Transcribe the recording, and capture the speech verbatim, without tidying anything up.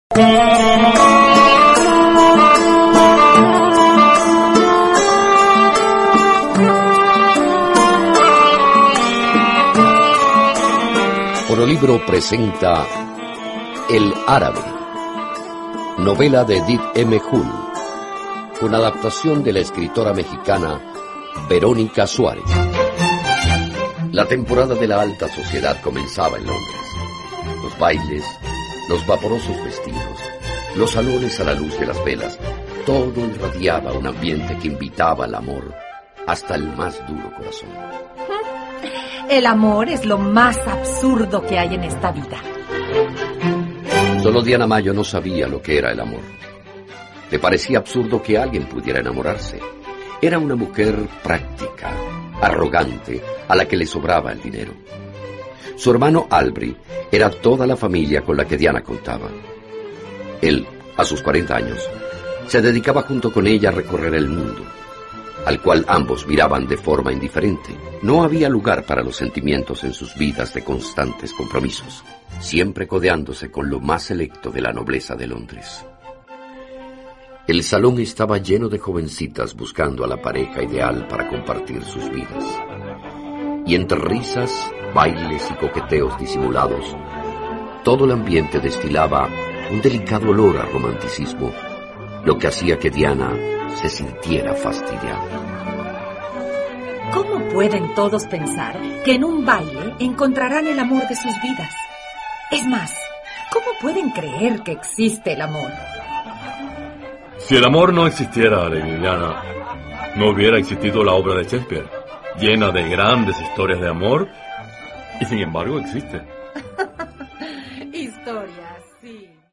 Libro presenta El Árabe, novela de Edith M. Hull, con adaptación de la escritora mexicana Verónica Suárez. La temporada de la alta sociedad comenzaba en Londres. Los bailes, los vaporosos vestidos, los salones a la luz de las velas, todo irradiaba un ambiente que invitaba al amor hasta el más duro corazón. El amor es lo más absurdo que hay en esta vida. Solo Diana Mayo no sabía lo que era el amor. Le parecía absurdo que alguien pudiera enamorarse. Era una mujer práctica, arrogante, a la que le sobraba el dinero. Su hermano Albry era toda la familia con la que Diana contaba. Él, a sus cuarenta años, se dedicaba junto con ella a recorrer el mundo, al cual ambos miraban de forma indiferente. No había lugar para los sentimientos en sus vidas de constantes compromisos, siempre codeándose con lo más selecto de la nobleza de Londres. El salón estaba lleno de jovencitas buscando a la pareja ideal para compartir sus vidas. Y entre risas, bailes y coqueteos disimulados, todo el ambiente destilaba un delicado olor a romanticismo, lo que hacía que Diana se sintiera fastidiada. ¿Cómo pueden todos pensar que en un baile encontrarán el amor de sus vidas? Es más, ¿cómo pueden creer que existe el amor? Si el amor no existiera, Liliana, no hubiera existido la obra de Shakespeare, llena de grandes historias de amor, y sin embargo existe.